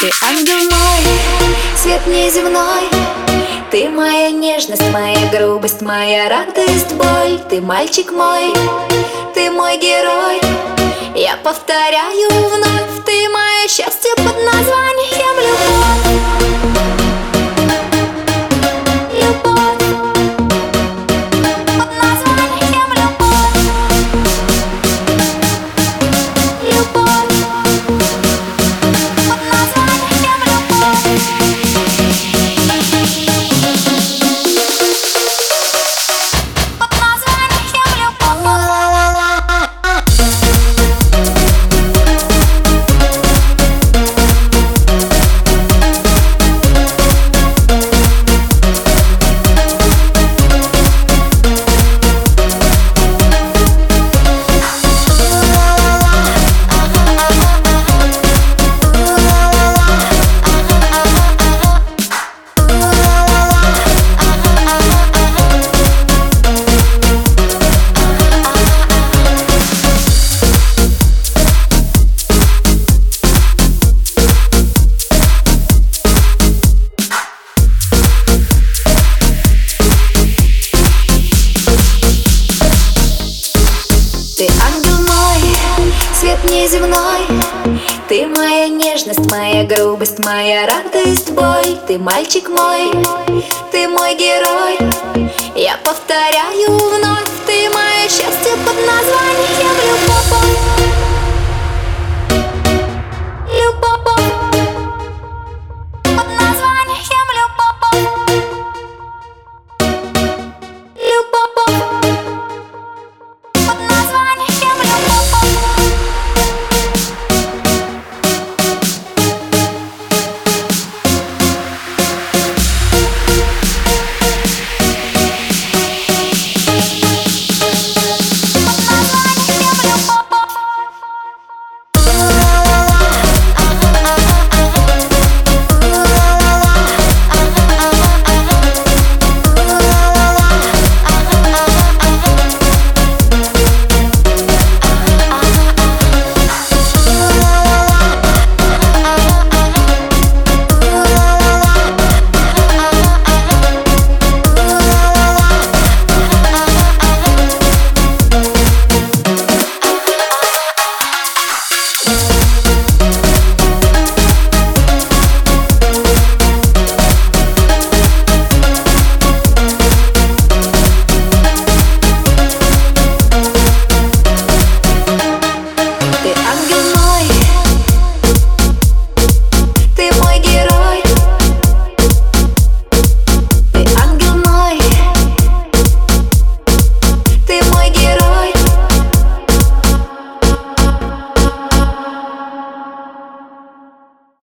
Ты ангел мой, свет неземной. Ты моя нежность, моя грубость, моя радость, боль. Ты мальчик мой, ты мой герой. Я повторяю вновь, ты мое счастье под названием любовь. Ты ангел мой, свет неземной. Ты моя нежность, моя грубость, моя радость, боль. Ты мальчик мой, ты мой герой. Я повторяю вновь, ты мое счастье под названием любовь.